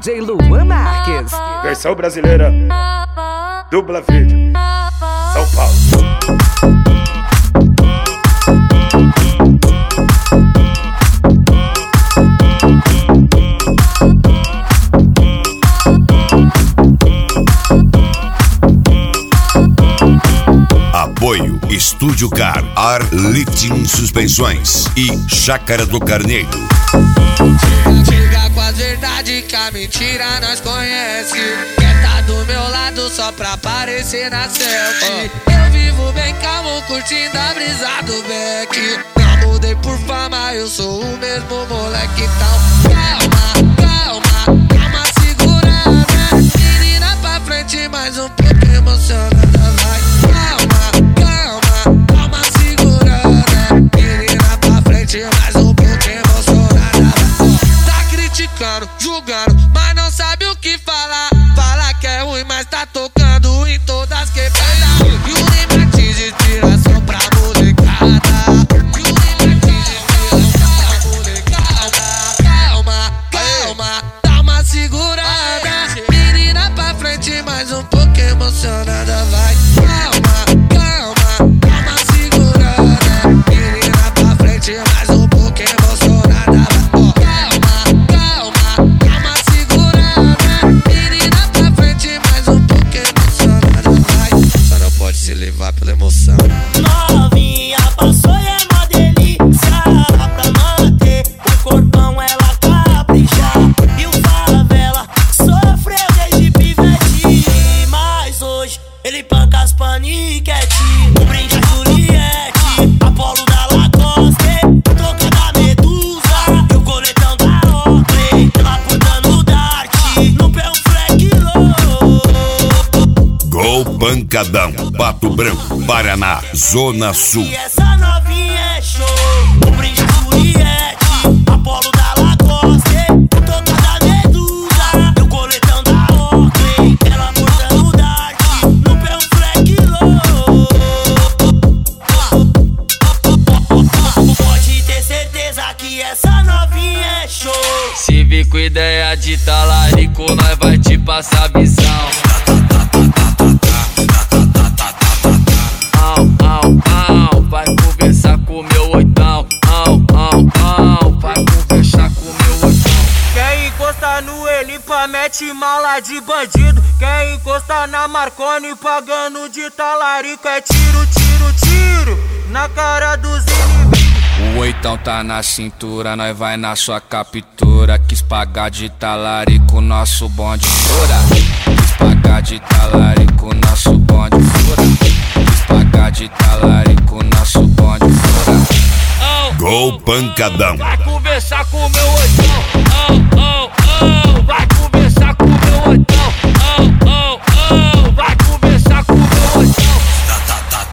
DJ Luan Marques. Versão brasileira, dupla vídeo, São Paulo. Apoio Estúdio Car, Arlifting Suspensões e Chácara do Carneiro. Chega com as verdades que a mentira nós conhece. Quer tá do meu lado só pra aparecer na selfie. Eu vivo bem calmo, curtindo a brisa do Beck. Não mudei por fama, eu sou o mesmo moleque. Então calma, calma, calma, segurada. Menina pra frente, mais um pouco emocionada. Vai, calma, calma, calma, segurada. Menina pra frente, mais um pouco emocionada. Tá criticando, julgando, mas não sabe o que falar. Fala que é ruim, mas tá tocando em todas quebradas. E o limite de inspiração pra molecada. E o limite de inspiração pra molecada. Calma, calma, dá uma segurada. Menina pra frente, mais um pouco emocionada. Vai, calma, calma, dá uma segurada. Menina pra frente, mais um pouco emocionada. Calma, calma, dá uma segurada. Menina pra frente, mais um pouco emocionada. Vai, só não pode se levar pela emoção. Novinha passou e é uma delícia. Pra manter o corpão ela capricha. E o favela sofreu desde pivete, mas hoje ele panca as paniquete. O brinde a Juliette, Apolo da Lacoste, toca da Medusa e o coletão da Oakley. Ela portando Dart, no pé um fleck louco. Gol Pancadão, Pato Branco, Paraná, Zona Sul. E essa novinha é show. O brinde a Juliette, Apolo da Lacoste, toca da Medusa e o coletão da Oakley. Ela portando Dart, no pé um fleck louco. Pode ter certeza que essa novinha é show. Se vir com ideia de talarico, nós vai te passar visão. Vai conversar com meu oitão. Vai conversar com meu oitão. Quer encostar no Elipa, mete mala de bandido. Quer encostar na Marconi, pagando de talarico. É tiro, tiro, tiro na cara dos inimigos. O oitão tá na cintura, nós vai na sua captura. Quis pagar de talarico, nosso bonde fura. Quis pagar de talarico, nosso bonde fura. Quis pagar de talarico, nosso bonde fura. Gol Pancadão. Vai conversar com meu oitão. Vai conversar.